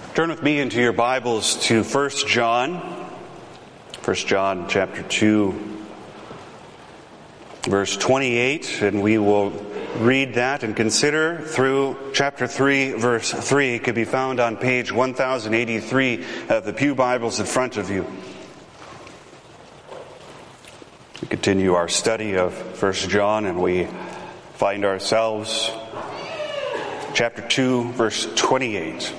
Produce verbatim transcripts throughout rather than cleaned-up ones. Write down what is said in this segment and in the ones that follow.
Turn with me into your Bibles to First John. First John chapter two, verse twenty-eight, and we will read that and consider through chapter three, verse three. It can be found on page one thousand eighty-three of the Pew Bibles in front of you. We continue our study of First John, and we find ourselves chapter two, verse twenty-eight.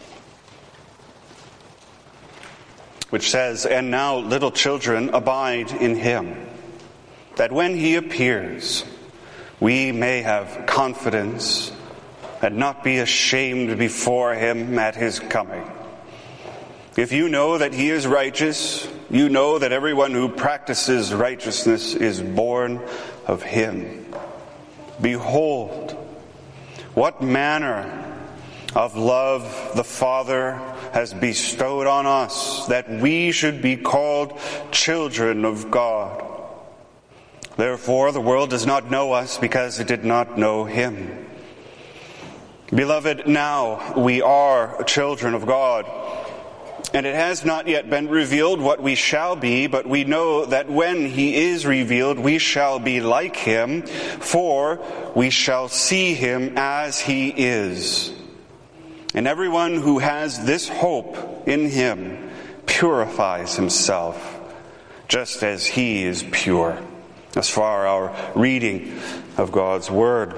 Which says, "And now, little children, abide in him, that when he appears, we may have confidence and not be ashamed before him at his coming. If you know that he is righteous, you know that everyone who practices righteousness is born of him. Behold, what manner of love the Father has bestowed on us, that we should be called children of God. Therefore, the world does not know us because it did not know him. Beloved, now we are children of God, and it has not yet been revealed what we shall be, but we know that when he is revealed, we shall be like him, for we shall see him as he is. And everyone who has this hope in him purifies himself, just as he is pure." As far our reading of God's Word.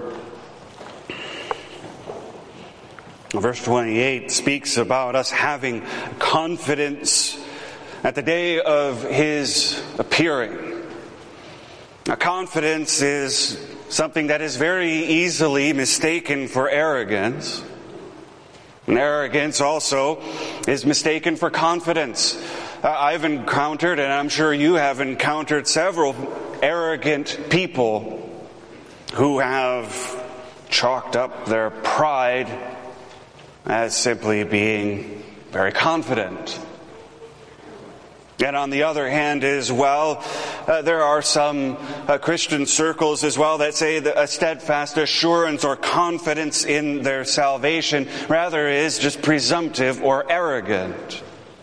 Verse twenty-eight speaks about us having confidence at the day of his appearing. Now, confidence is something that is very easily mistaken for arrogance. And arrogance also is mistaken for confidence. Uh, I've encountered, and I'm sure you have encountered, several arrogant people who have chalked up their pride as simply being very confident. And on the other hand as well, uh, there are some uh, Christian circles as well that say that a steadfast assurance or confidence in their salvation rather is just presumptive or arrogant.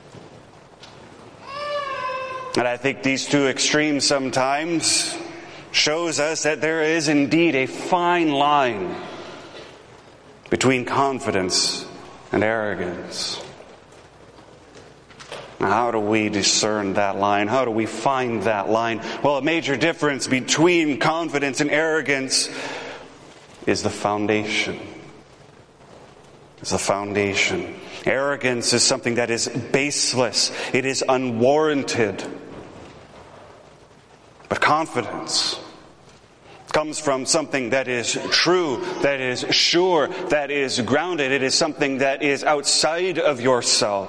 And I think these two extremes sometimes shows us that there is indeed a fine line between confidence and arrogance. How do we discern that line? How do we find that line? Well, a major difference between confidence and arrogance is the foundation. It's the foundation. Arrogance is something that is baseless. It is unwarranted. But confidence comes from something that is true, that is sure, that is grounded. It is something that is outside of yourself.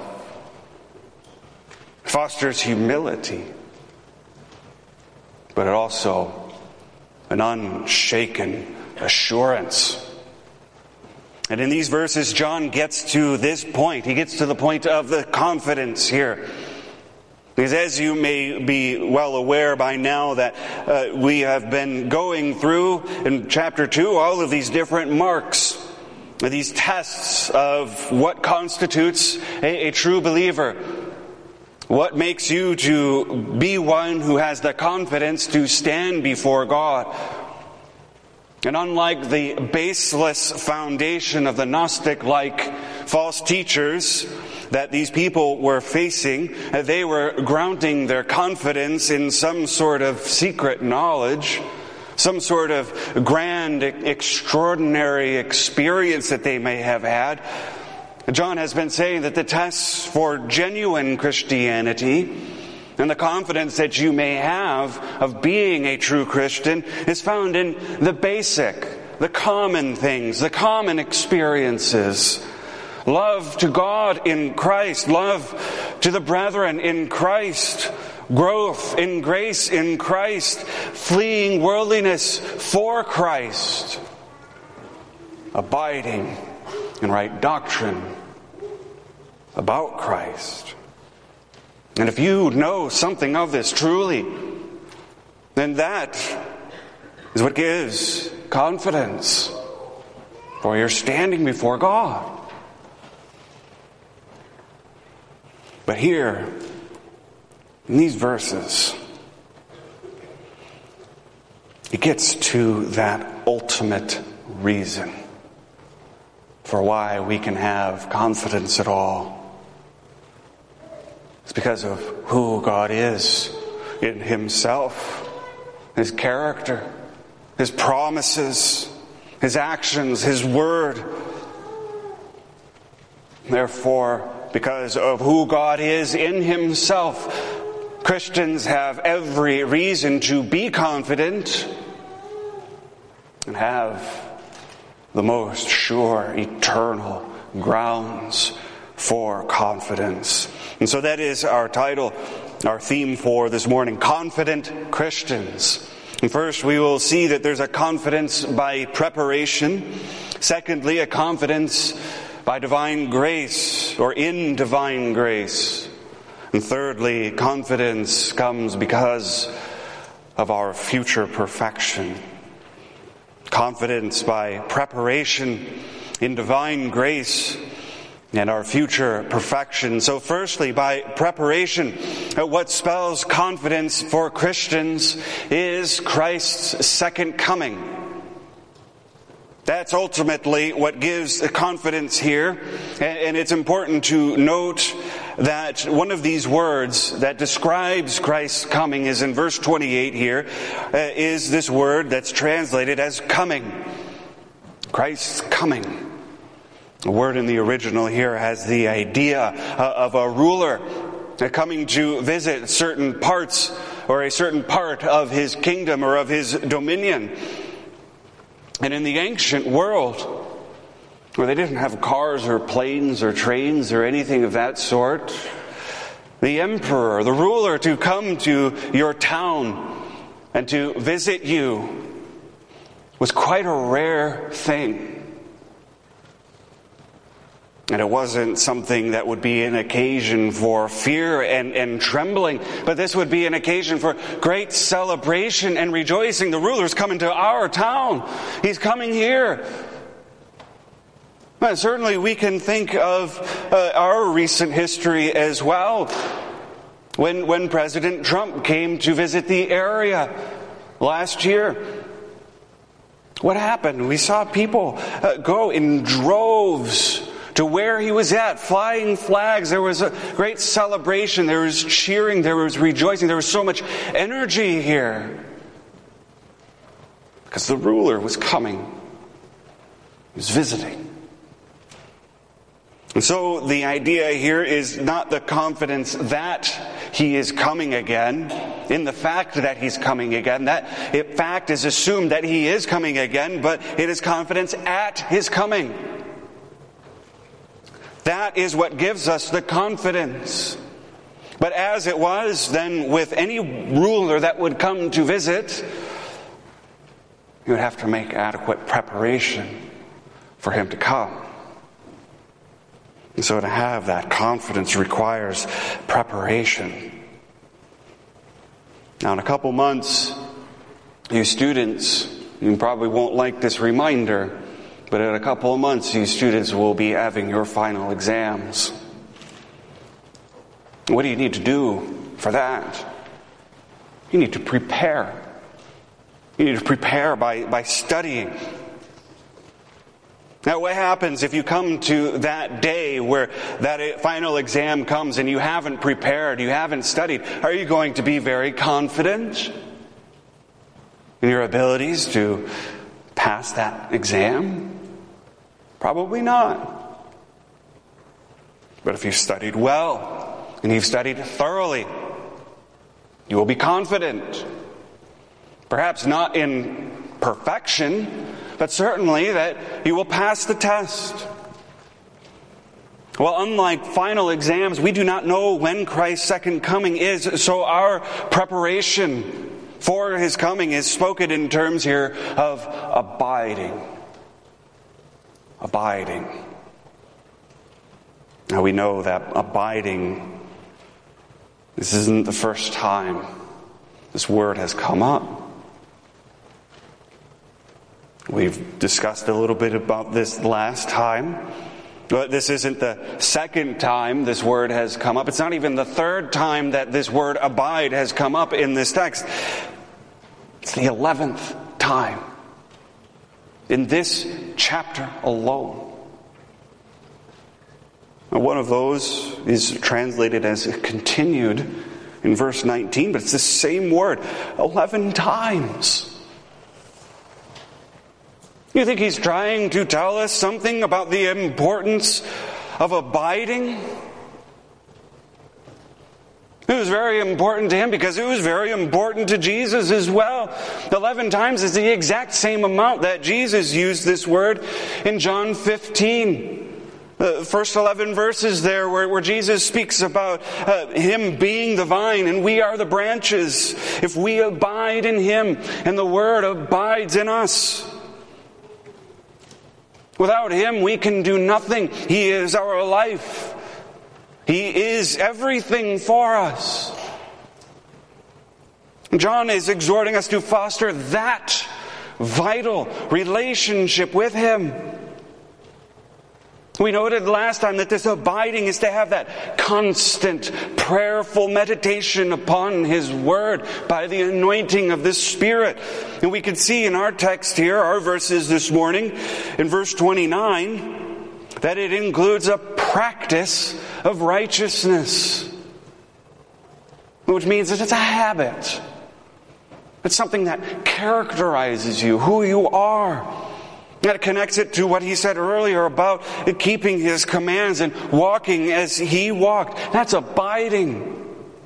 Fosters humility, but it also an unshaken assurance. And in these verses, John gets to this point. He gets to the point of the confidence here. Because as you may be well aware by now that uh, we have been going through in chapter two all of these different marks, these tests of what constitutes a, a true believer. What makes you to be one who has the confidence to stand before God? And unlike the baseless foundation of the Gnostic-like false teachers that these people were facing, they were grounding their confidence in some sort of secret knowledge, some sort of grand, extraordinary experience that they may have had. John has been saying that the tests for genuine Christianity and the confidence that you may have of being a true Christian is found in the basic, the common things, the common experiences. Love to God in Christ, love to the brethren in Christ, growth in grace in Christ, fleeing worldliness for Christ, abiding in right doctrine about Christ. And if you know something of this truly, then that is what gives confidence for your standing before God. But here, in these verses, it gets to that ultimate reason for why we can have confidence at all. It's because of who God is in Himself, His character, His promises, His actions, His word. Therefore, because of who God is in Himself, Christians have every reason to be confident and have the most sure, eternal grounds for confidence. And so that is our title, our theme for this morning, Confident Christians. And first we will see that there's a confidence by preparation. Secondly, a confidence by divine grace, or in divine grace. And thirdly, confidence comes because of our future perfection. Confidence by preparation, in divine grace, and our future perfection. So firstly, by preparation, what spells confidence for Christians is Christ's second coming. That's ultimately what gives the confidence here. And it's important to note that one of these words that describes Christ's coming is in verse twenty-eight here, is this word that's translated as coming. Christ's coming. The word in the original here has the idea of a ruler coming to visit certain parts or a certain part of his kingdom or of his dominion. And in the ancient world, where they didn't have cars or planes or trains or anything of that sort, the emperor, the ruler, to come to your town and to visit you was quite a rare thing. And it wasn't something that would be an occasion for fear and, and trembling, but this would be an occasion for great celebration and rejoicing. The ruler's coming to our town. He's coming here. Well, certainly we can think of uh, our recent history as well. When, when President Trump came to visit the area last year, what happened? We saw people uh, go in droves to where he was at, flying flags. There was a great celebration. There was cheering. There was rejoicing. There was so much energy here. Because the ruler was coming. He was visiting. And so the idea here is not the confidence that he is coming again, in the fact that he's coming again. That fact is assumed that he is coming again, but it is confidence at his coming. That is what gives us the confidence. But as it was then with any ruler that would come to visit, you would have to make adequate preparation for him to come. And so to have that confidence requires preparation. Now in a couple months, you students, you probably won't like this reminder, but in a couple of months, you students will be having your final exams. What do you need to do for that? You need to prepare. You need to prepare by, by studying. Now, what happens if you come to that day where that final exam comes and you haven't prepared, you haven't studied? Are you going to be very confident in your abilities to pass that exam? Probably not. But if you've studied well and you've studied thoroughly, you will be confident. Perhaps not in perfection, but certainly that you will pass the test. Well, unlike final exams, we do not know when Christ's second coming is, so our preparation for His coming is spoken in terms here of abiding. Abiding. Now we know that abiding, this isn't the first time this word has come up. We've discussed a little bit about this last time. But this isn't the second time this word has come up. It's not even the third time that this word abide has come up in this text. It's the eleventh time in this chapter alone. Now, one of those is translated as continued in verse nineteen, but it's the same word eleven times. You think he's trying to tell us something about the importance of abiding? It was very important to him because it was very important to Jesus as well. Eleven times is the exact same amount that Jesus used this word in John fifteen. The first eleven verses there where, where Jesus speaks about uh, him being the vine and we are the branches. If we abide in him and the word abides in us. Without him we can do nothing. He is our life. He is everything for us. John is exhorting us to foster that vital relationship with him. We noted last time that this abiding is to have that constant, prayerful meditation upon his word by the anointing of the Spirit. And we can see in our text here, our verses this morning, in verse twenty-nine, that it includes a practice of righteousness. Which means that it's a habit. It's something that characterizes you, who you are. That connects it to what he said earlier about keeping his commands and walking as he walked. That's abiding.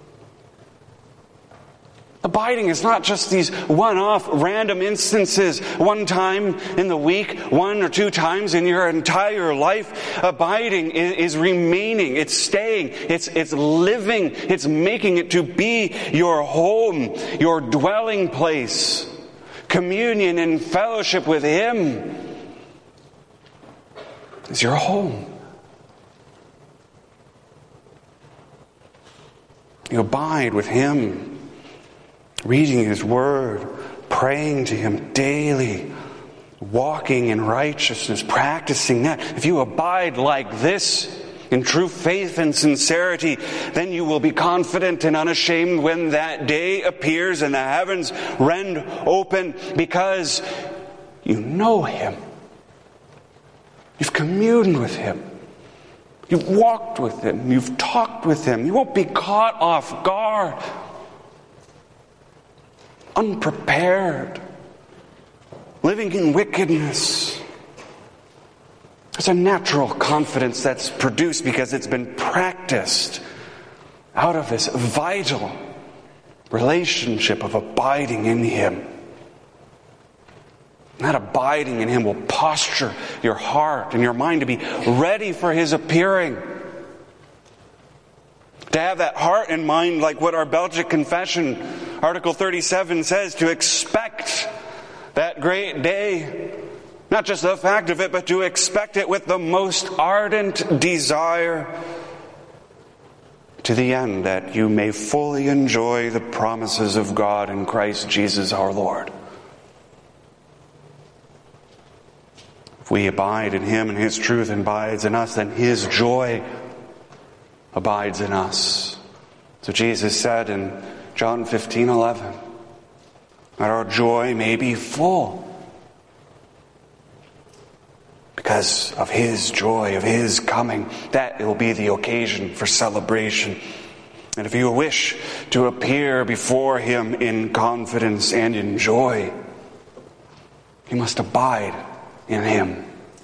Abiding is not just these one-off random instances, one time in the week, one or two times in your entire life. Abiding is remaining, it's staying, it's, it's living, it's making it to be your home, your dwelling place. Communion and fellowship with him is your home. You abide with him, reading his word, praying to him daily, walking in righteousness, practicing that. If you abide like this, in true faith and sincerity, then you will be confident and unashamed when that day appears and the heavens rend open, because you know him. You've communed with him. You've walked with him. You've talked with him. You won't be caught off guard, unprepared, living in wickedness. There's a natural confidence that's produced because it's been practiced out of this vital relationship of abiding in him. That abiding in him will posture your heart and your mind to be ready for his appearing. To have that heart and mind, like what our Belgic Confession, Article thirty-seven says, to expect that great day. Not just the fact of it, but to expect it with the most ardent desire, to the end that you may fully enjoy the promises of God in Christ Jesus our Lord. If we abide in him and his truth abides in us, then his joy abides in us. So Jesus said in John fifteen eleven, that our joy may be full because of his joy, of his coming. That will be the occasion for celebration. And if you wish to appear before him in confidence and in joy, you must abide in him.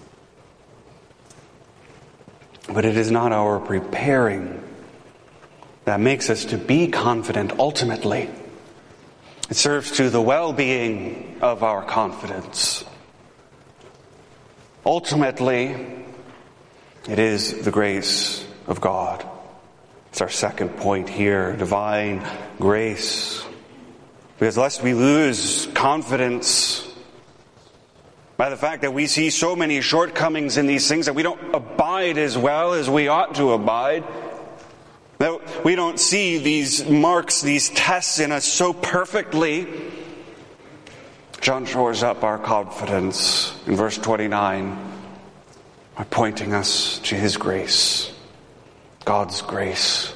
But it is not our preparing that makes us to be confident ultimately. It serves to the well-being of our confidence. Ultimately, it is the grace of God. It's our second point here, divine grace. Because lest we lose confidence by the fact that we see so many shortcomings in these things, that we don't abide as well as we ought to abide, that we don't see these marks, these tests in us so perfectly, John shores up our confidence in verse twenty-nine. by pointing us to his grace, God's grace.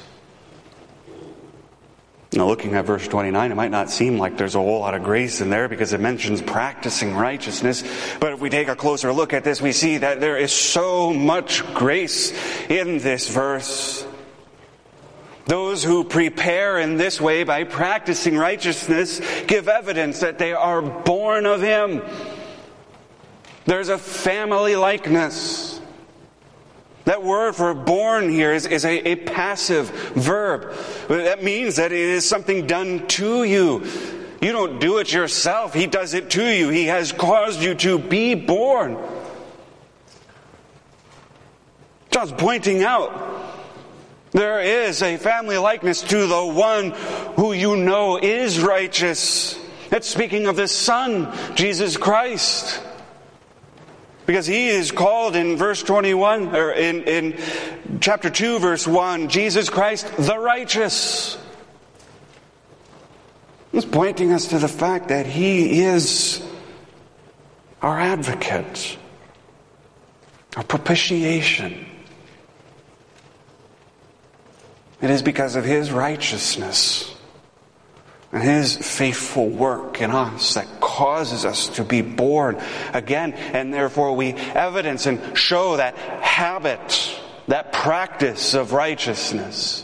Now, looking at verse twenty-nine, it might not seem like there's a whole lot of grace in there because it mentions practicing righteousness. But if we take a closer look at this, we see that there is so much grace in this verse. Those who prepare in this way by practicing righteousness give evidence that they are born of him. There's a family likeness. That word for born here is, is a, a passive verb. That means that it is something done to you. You don't do it yourself. He does it to you. He has caused you to be born. John's pointing out there is a family likeness to the one who you know is righteous. That's speaking of the Son, Jesus Christ. Because he is called in verse twenty-one, or in, in chapter two, verse one, Jesus Christ the righteous. He's pointing us to the fact that he is our advocate, our propitiation. It is because of his righteousness and his faithful work in us that causes us to be born again. And therefore we evidence and show that habit, that practice of righteousness.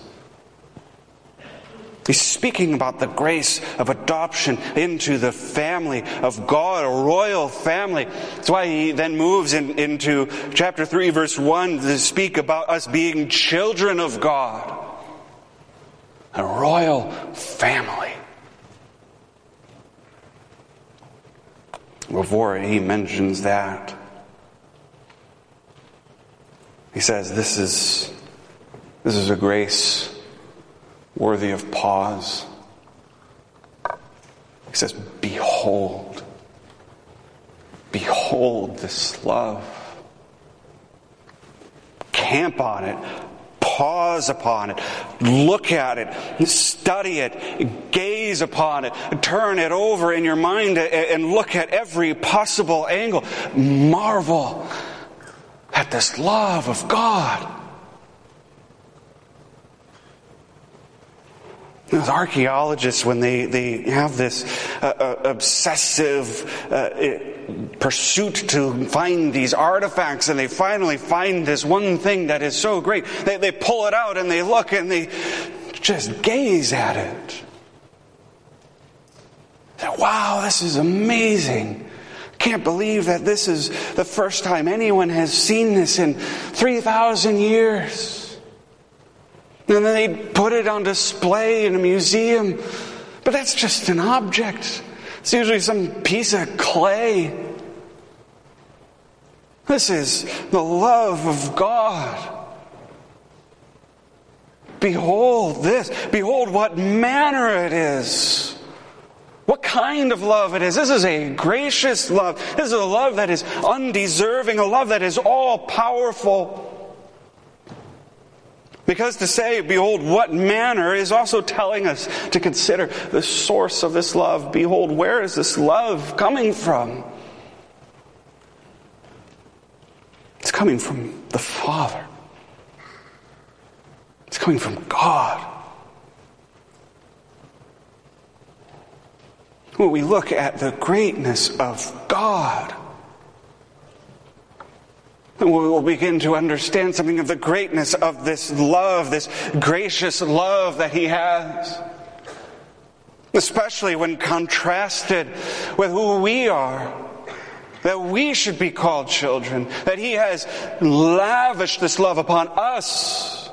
He's speaking about the grace of adoption into the family of God, a royal family. That's why he then moves in, into chapter three, verse one, to speak about us being children of God. A royal family. Before he mentions that, he says this is this is a grace worthy of pause. He says, behold, behold this love. Camp on it. Pause upon it, look at it, study it, gaze upon it, turn it over in your mind and look at every possible angle. Marvel at this love of God. As archaeologists, when they, they have this uh, uh, obsessive uh, pursuit to find these artifacts, and they finally find this one thing that is so great, they, they pull it out and they look and they just gaze at it. Say, wow, this is amazing. Can't believe that this is the first time anyone has seen this in three thousand years. And then they put it on display in a museum. But that's just an object. It's usually some piece of clay. This is the love of God. Behold this. Behold what manner it is. What kind of love it is. This is a gracious love. This is a love that is undeserving. A love that is all powerful. Because to say, behold, what manner, is also telling us to consider the source of this love. Behold, where is this love coming from? It's coming from the Father. It's coming from God. When we look at the greatness of God, and we will begin to understand something of the greatness of this love, this gracious love that He has. Especially when contrasted with who we are. That we should be called children. That He has lavished this love upon us.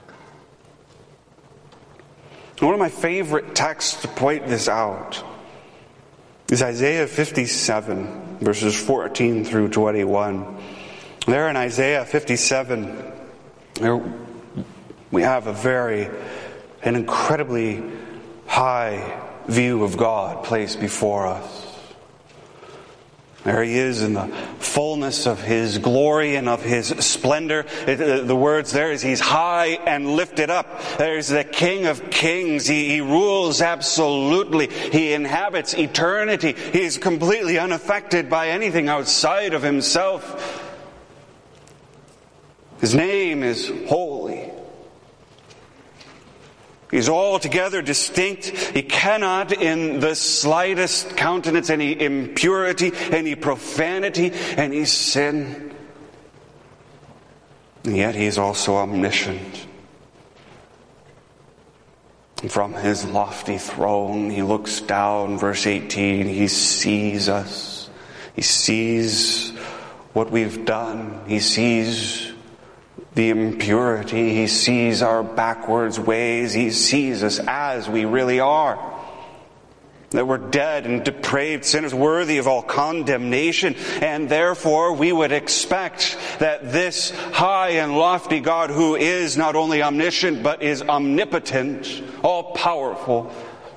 One of my favorite texts to point this out is Isaiah fifty-seven, verses fourteen through twenty-one. There in Isaiah fifty-seven, there we have a very, an incredibly high view of God placed before us. There He is in the fullness of His glory and of His splendor. It, the words there is He's high and lifted up. There's the King of Kings. He, he rules absolutely. He inhabits eternity. He is completely unaffected by anything outside of Himself. His name is holy. He's altogether distinct. He cannot in the slightest countenance any impurity, any profanity, any sin. And yet he is also omniscient. And from his lofty throne he looks down, verse eighteen, he sees us. He sees what we've done. He sees the impurity. He sees our backwards ways. He sees us as we really are. That we're dead and depraved sinners, worthy of all condemnation. And therefore we would expect that this high and lofty God, who is not only omniscient but is omnipotent, all-powerful,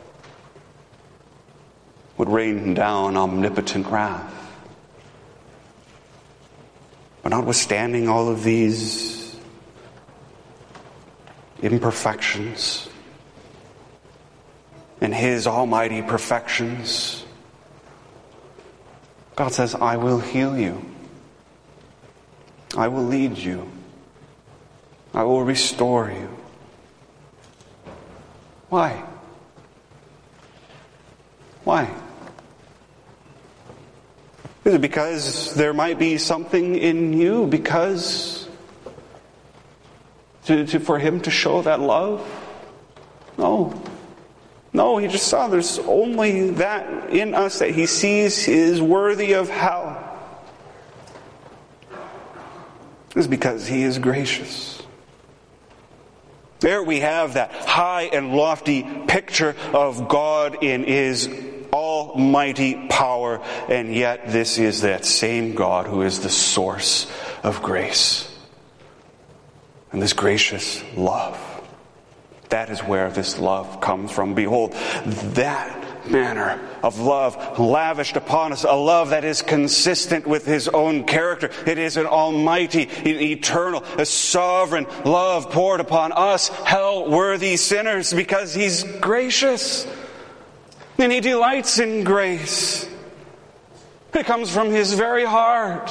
would rain down omnipotent wrath. But notwithstanding all of these imperfections and his almighty perfections, God says, I will heal you. I will lead you. I will restore you. Why? Why? Is it because there might be something in you? Because to, to, for him to show that love? No. No, he just saw there's only that in us that he sees is worthy of hell. It's because he is gracious. There we have that high and lofty picture of God in his almighty power, and yet this is that same God who is the source of grace. And this gracious love. That is where this love comes from. Behold, that manner of love lavished upon us, a love that is consistent with his own character. It is an almighty, an eternal, a sovereign love poured upon us, hell-worthy sinners, because he's gracious. And he delights in grace. It comes from his very heart.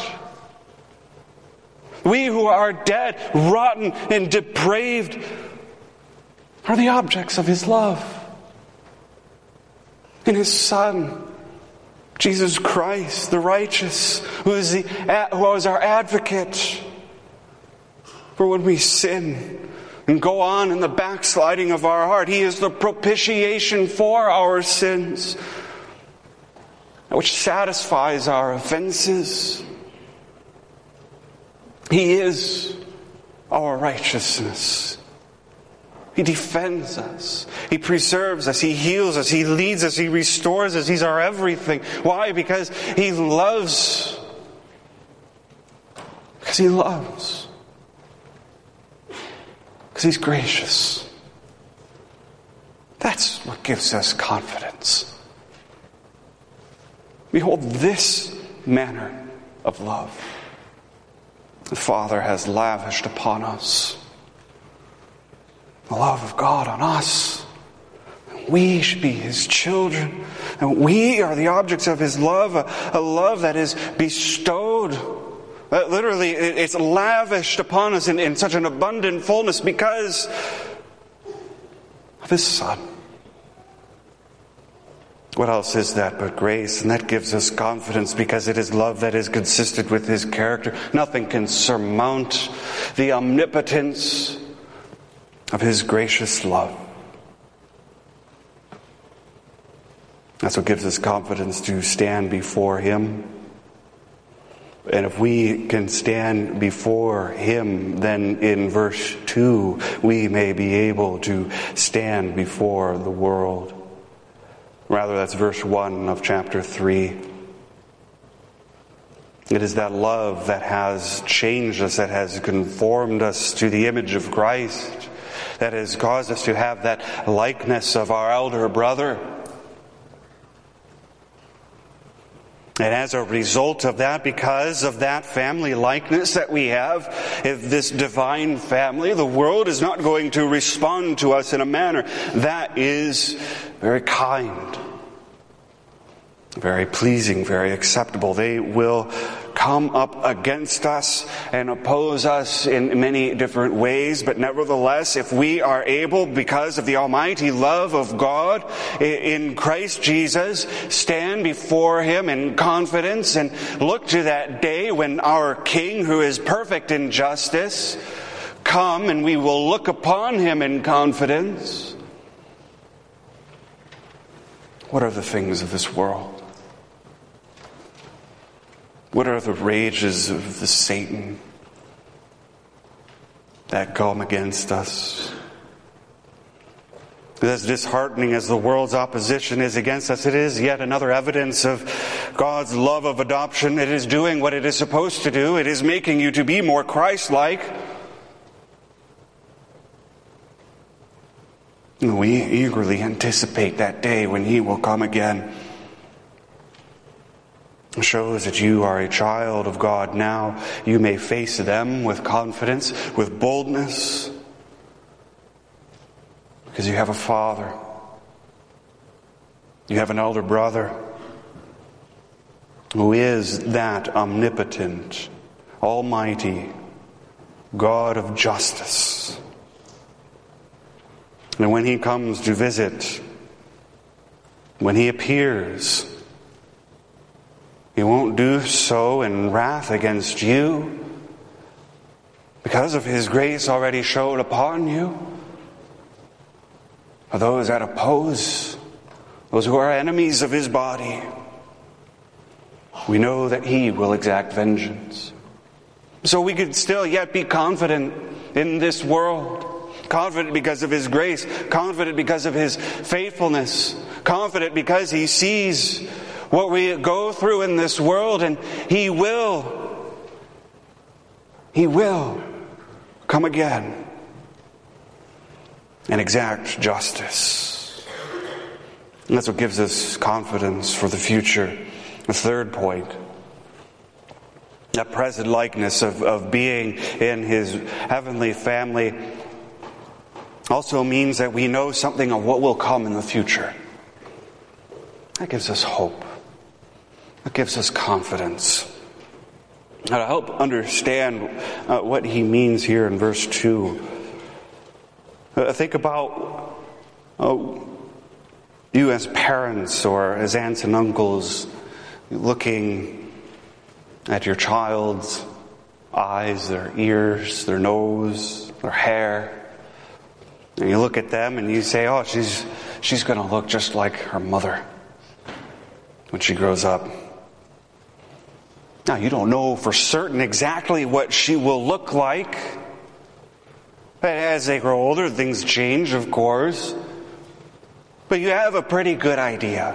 We who are dead, rotten, and depraved are the objects of his love. And his Son, Jesus Christ, the righteous, who is, the, who is our advocate for when we sin and go on in the backsliding of our heart. He is the propitiation for our sins, which satisfies our offenses. He is our righteousness. He defends us. He preserves us. He heals us. He leads us. He restores us. He's our everything. Why? Because he loves. Because he loves. Because he's gracious. That's what gives us confidence. Behold, this manner of love the Father has lavished upon us. The love of God on us. We should be his children. And we are the objects of his love. A, a love that is bestowed. Uh, literally, it, it's lavished upon us in, in such an abundant fullness because of his Son. What else is that but grace? And that gives us confidence because it is love that is consistent with his character. Nothing can surmount the omnipotence of his gracious love. That's what gives us confidence to stand before him. And if we can stand before him, then in verse two, we may be able to stand before the world. Rather, that's verse one of chapter three. It is that love that has changed us, that has conformed us to the image of Christ, that has caused us to have that likeness of our elder brother. And as a result of that, because of that family likeness that we have, if this divine family, the world is not going to respond to us in a manner that is very kind, very pleasing, very acceptable. They will come up against us and oppose us in many different ways. But nevertheless, if we are able, because of the almighty love of God in Christ Jesus, stand before Him in confidence and look to that day when our King, who is perfect in justice, come, and we will look upon Him in confidence. What are the things of this world? What are the rages of the Satan that come against us? As disheartening as the world's opposition is against us, it is yet another evidence of God's love of adoption. It is doing what it is supposed to do. It is making you to be more Christ-like. And we eagerly anticipate that day when He will come again. It shows that you are a child of God now. You may face them with confidence, with boldness, because you have a Father. You have an elder brother who is that omnipotent, almighty God of justice. And when He comes to visit, when He appears, He won't do so in wrath against you, because of His grace already showed upon you. For those that oppose, those who are enemies of His body, we know that He will exact vengeance. So we could still yet be confident in this world. Confident because of His grace. Confident because of His faithfulness. Confident because He sees what we go through in this world, and He will, He will come again and exact justice. And that's what gives us confidence for the future. The third point, that present likeness of, of being in His heavenly family also means that we know something of what will come in the future. That gives us hope. That gives us confidence. Now, to help understand uh, what he means here in verse two, uh, think about uh, you as parents or as aunts and uncles looking at your child's eyes, their ears, their nose, their hair. And you look at them and you say, oh, she's she's going to look just like her mother when she grows up. Now, you don't know for certain exactly what she will look like. But as they grow older, things change, of course. But you have a pretty good idea.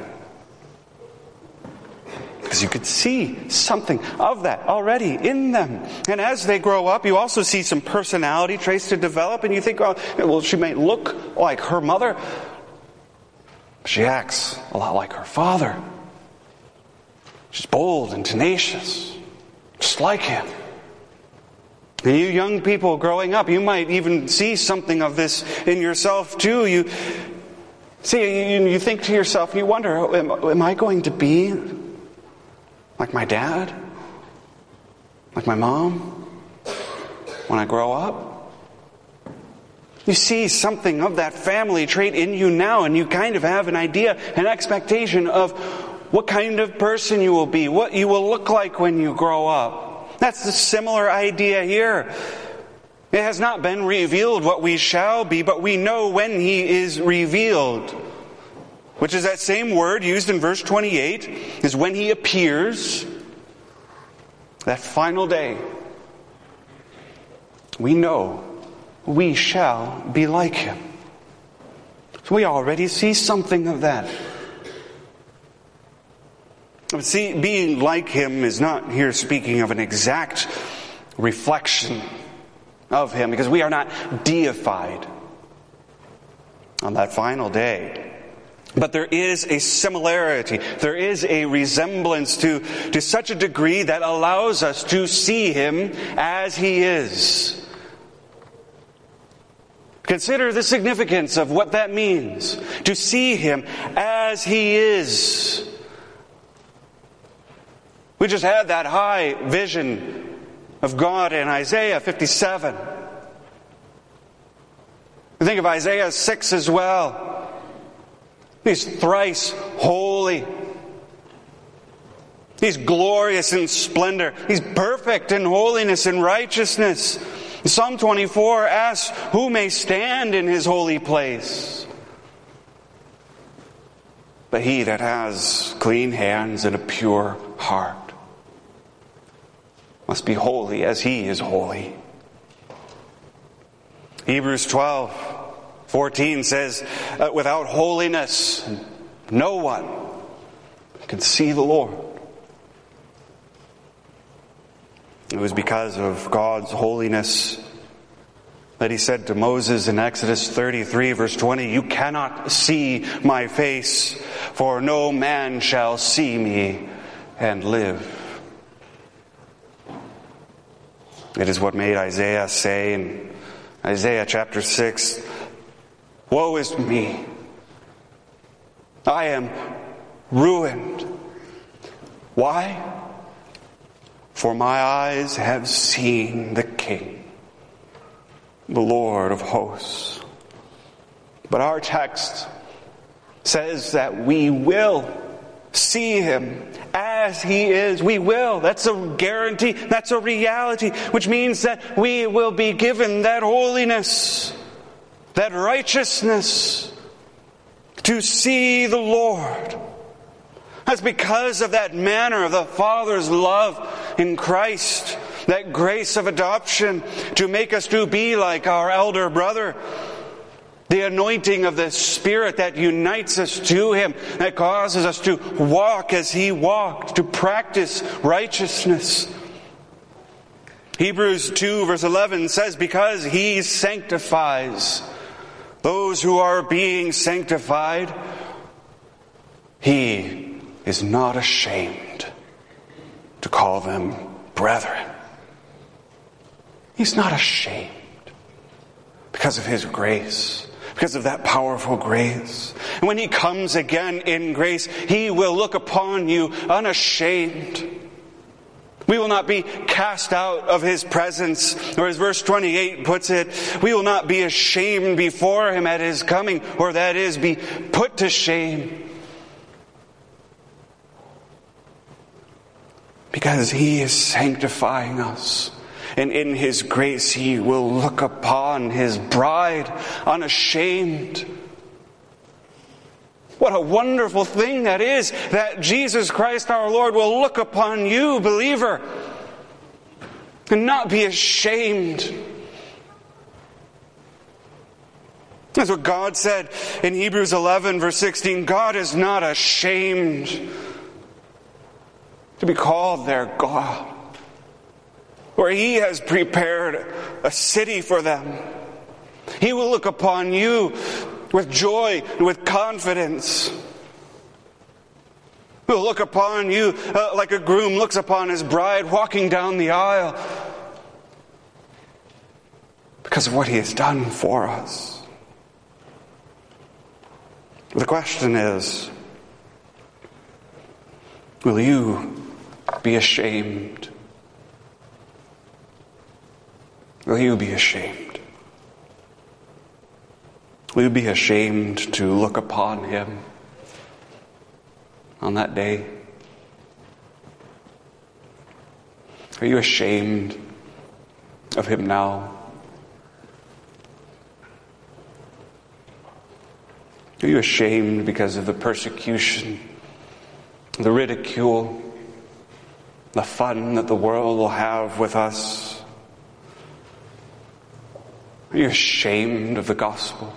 Because you could see something of that already in them. And as they grow up, you also see some personality traits to develop. And you think, oh, well, she may look like her mother. She acts a lot like her father. She's bold and tenacious, just like him. And you young people growing up, you might even see something of this in yourself too. You see, you, you think to yourself, you wonder, am, am I going to be like my dad? Like my mom? When I grow up? You see something of that family trait in you now, and you kind of have an idea, an expectation of what kind of person you will be, what you will look like when you grow up. That's the similar idea here. It has not been revealed what we shall be, but we know when He is revealed. Which is that same word used in verse twenty-eight, is when He appears, that final day. We know we shall be like Him. So we already see something of that. See, being like Him is not here speaking of an exact reflection of Him, because we are not deified on that final day. But there is a similarity, there is a resemblance to, to such a degree that allows us to see Him as He is. Consider the significance of what that means, to see Him as He is. We just had that high vision of God in Isaiah fifty-seven. We think of Isaiah six as well. He's thrice holy. He's glorious in splendor. He's perfect in holiness and righteousness. Psalm twenty-four asks, who may stand in his holy place? But he that has clean hands and a pure heart must be holy as he is holy. Hebrews twelve fourteen says, without holiness, no one can see the Lord. It was because of God's holiness that he said to Moses in Exodus thirty-three verse twenty, you cannot see my face, for no man shall see me and live. It is what made Isaiah say in Isaiah chapter six, woe is me, I am ruined. Why? For my eyes have seen the King, the Lord of hosts. But our text says that we will see him as he is. We will. That's a guarantee. That's a reality, which means that we will be given that holiness, that righteousness, to see the Lord. That's because of that manner of the Father's love in Christ, that grace of adoption to make us to be like our elder brother, the anointing of the Spirit that unites us to him, that causes us to walk as he walked, to practice righteousness. Hebrews two verse eleven says, because he sanctifies those who are being sanctified, he is not ashamed to call them brethren. He's not ashamed because of his grace, because of that powerful grace. And when he comes again in grace, he will look upon you unashamed. We will not be cast out of his presence, or as verse twenty-eight puts it, we will not be ashamed before him at his coming, or that is, be put to shame. Because he is sanctifying us. And in his grace he will look upon his bride unashamed. What a wonderful thing that is, that Jesus Christ our Lord will look upon you, believer, and not be ashamed. That's what God said in Hebrews eleven verse sixteen. God is not ashamed to be called their God, where he has prepared a city for them. He will look upon you with joy and with confidence. He will look upon you uh, like a groom looks upon his bride walking down the aisle, because of what he has done for us. The question is, will you be ashamed? Will you be ashamed? Will you be ashamed to look upon him on that day? Are you ashamed of him now? Are you ashamed because of the persecution, the ridicule, the fun that the world will have with us? Are you ashamed of the gospel?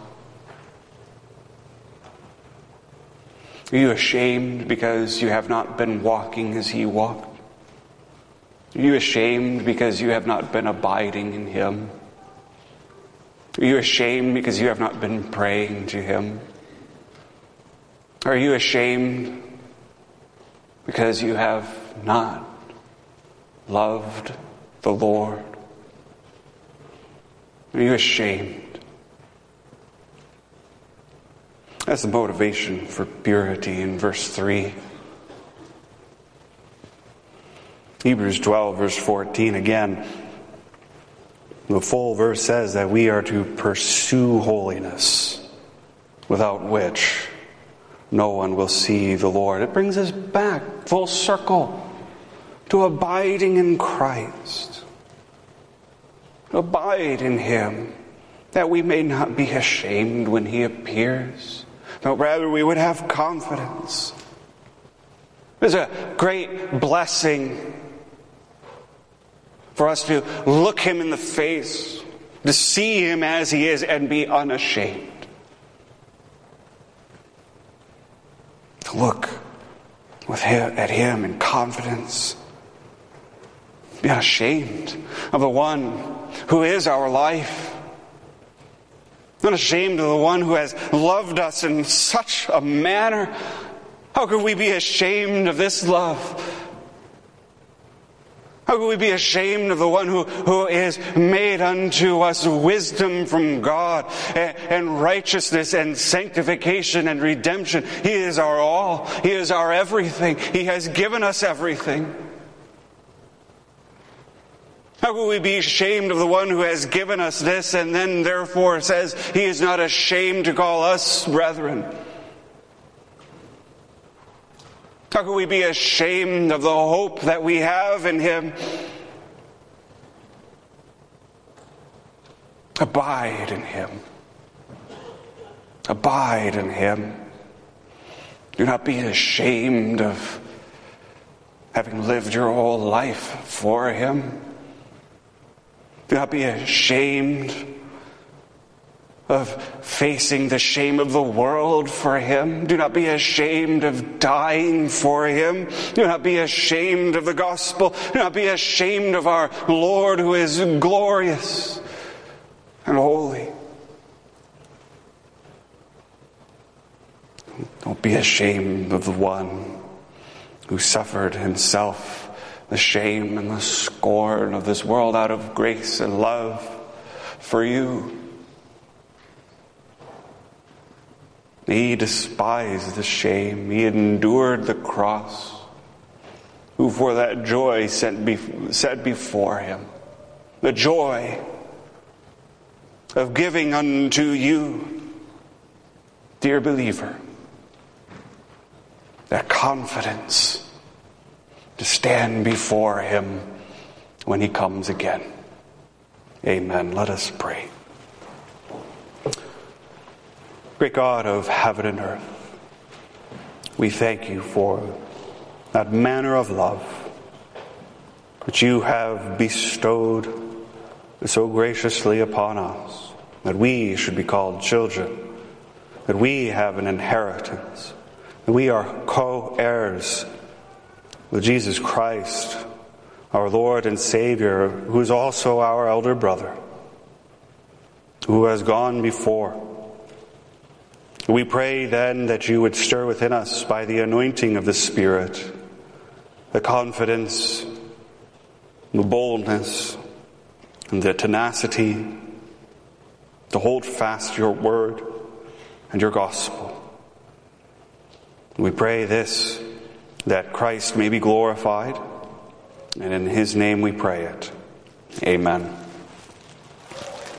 Are you ashamed because you have not been walking as he walked? Are you ashamed because you have not been abiding in him? Are you ashamed because you have not been praying to him? Are you ashamed because you have not loved the Lord? Are you ashamed? That's the motivation for purity in verse three. Hebrews twelve, verse fourteen, again, the full verse says that we are to pursue holiness, without which no one will see the Lord. It brings us back full circle to abiding in Christ. Abide in Him, that we may not be ashamed when He appears, but rather we would have confidence. It's a great blessing for us to look Him in the face, to see Him as He is and be unashamed. To look with him, at Him in confidence. Be unashamed of the one who is our life. Not ashamed of the one who has loved us in such a manner. How could we be ashamed of this love? How could we be ashamed of the one who, who is made unto us wisdom from God and, and righteousness and sanctification and redemption? He is our all. He is our everything. He has given us everything. How could we be ashamed of the one who has given us this and then therefore says He is not ashamed to call us brethren? How could we be ashamed of the hope that we have in Him? Abide in Him. Abide in Him. Do not be ashamed of having lived your whole life for Him. Do not be ashamed of facing the shame of the world for Him. Do not be ashamed of dying for Him. Do not be ashamed of the gospel. Do not be ashamed of our Lord who is glorious and holy. Don't be ashamed of the one who suffered Himself the shame and the scorn of this world out of grace and love for you. He despised the shame. He endured the cross. Who for that joy set before Him, the joy of giving unto you, dear believer, that confidence to stand before Him when He comes again. Amen. Let us pray. Great God of heaven and earth, we thank You for that manner of love which You have bestowed so graciously upon us, that we should be called children, that we have an inheritance, that we are co-heirs with Jesus Christ, our Lord and Savior, who is also our elder brother, who has gone before. We pray then that You would stir within us by the anointing of the Spirit the confidence, the boldness, and the tenacity to hold fast Your word and Your gospel. We pray this, that Christ may be glorified, and in His name we pray it. Amen.